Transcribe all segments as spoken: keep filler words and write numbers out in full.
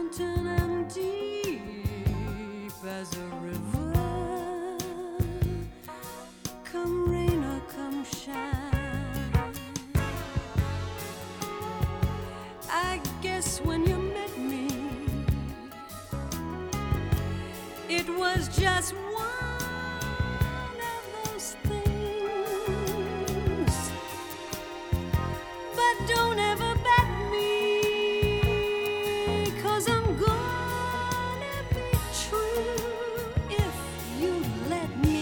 mountain and deep as a river. Come rain or come shine, I guess when you met me, it was just one of those things. But don't ever bet me, 'cause I'm gonna be true if you let me.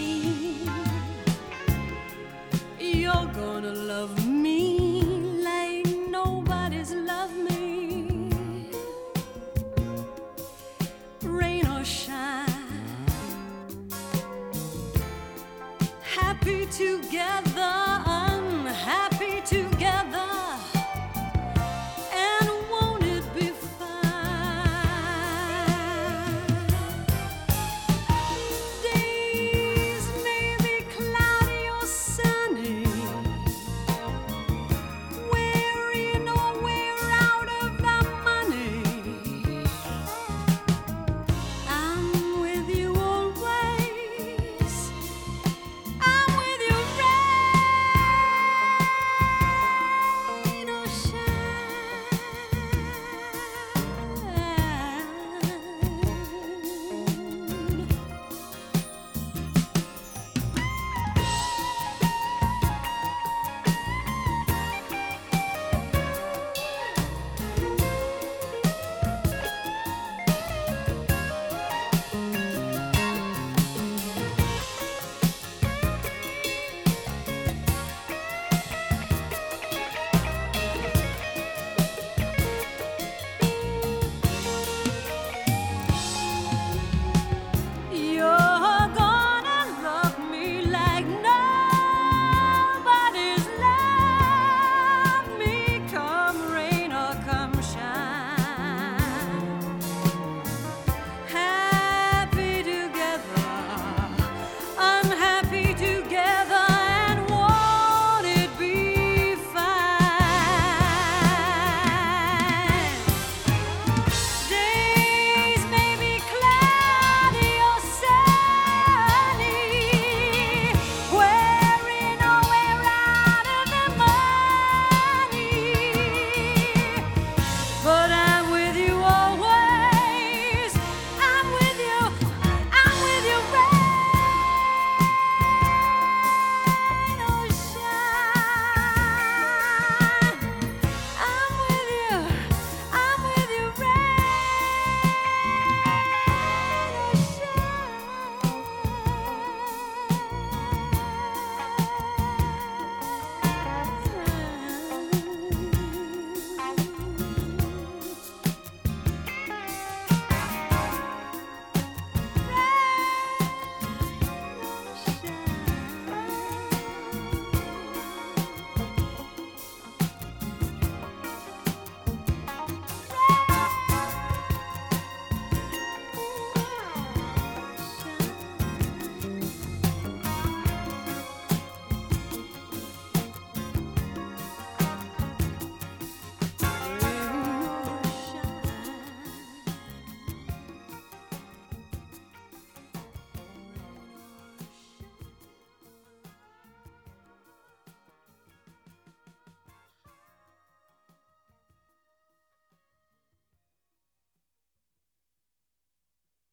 You're gonna love me like nobody's loved me. Rain or shine, happy together.